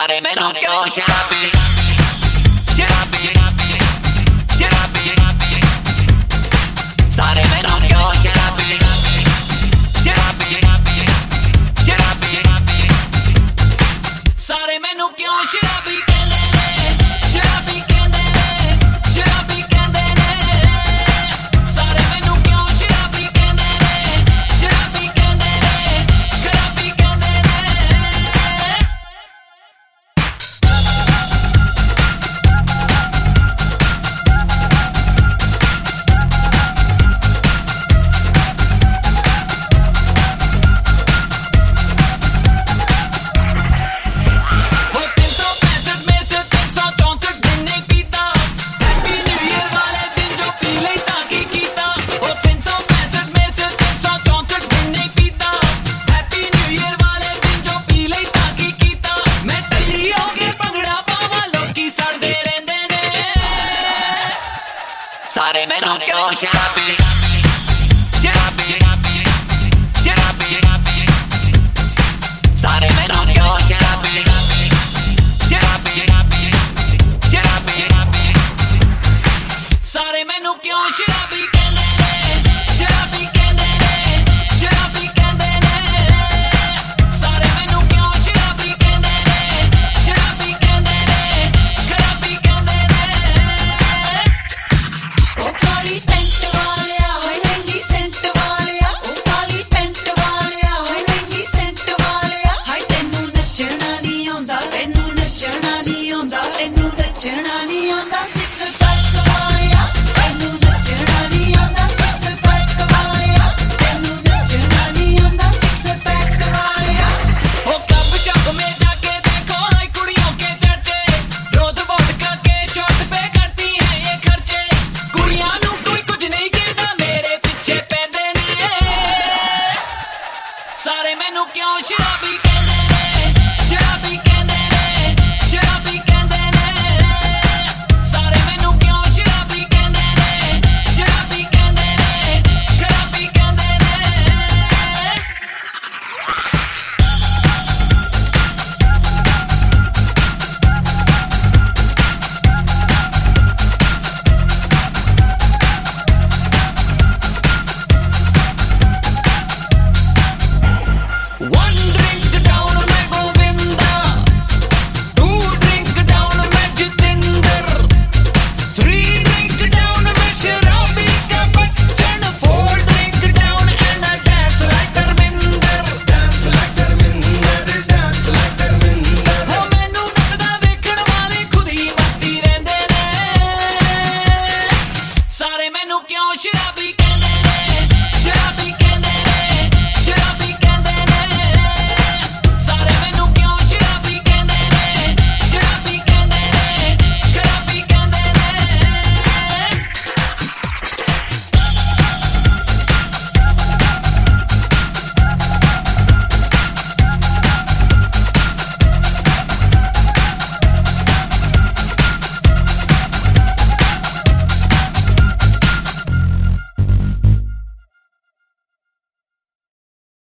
सारे मैनू क्यों शराबी शराबी शराबी सारे मैनू क्यों शराबी शराबी शराबी सारे मैनू क्यों शराबी कहंदे ने शराबी कहंदे ने शराबी कहंदे ने सारे मैनू क्यों शराबी कहंदे ने शराबी कहंदे ने शराबी कहंदे ने सारे मैनू क्यों शराबी शराबी शराबी सारे मैनू क्यों शराबी शराबी शराबी सारे मैनू क्यों शराबी कहंदे ने शराबी कहंदे ने शराबी कहंदे ने सारे मैनू क्यों शराबी कहंदे ने शराबी कहंदे ने शराबी कहंदे ने नचना नहीं आंदा सिक्स पैक वालिया तैनू नचना नहीं आंदा सिक्स पैक वालिया तैनू नचना नहीं आंदा सिक्स पैक वालिया ओ क्लब शॉप में जाके देखो हाय कुड़ियों के चर्चे रोज वोडका के शॉट पे करती हैं ये खर्चे कुड़ियां नू कोई कुछ नहीं कहता मेरे पीछे पैंदे ने सारे मैनू क्यों शराबी कहंदे ने शराबी कहंदे ने शराबी कहंदे ने सारे मैनू क्यों शराबी कहंदे ने शराबी कहंदे ने शराबी कहंदे ने One drink down मैं गोविंदा, two drink down मैं जितेंद्र, three drink down मैं शराबी का Bachchan, four drink down and I dance like Dharminder, dance like Dharminder, dance like Dharminder. हो मैनू नचदा देखण वाले खुद ही मस्ती रहंदे ने, सारे मैनू क्यों शराबी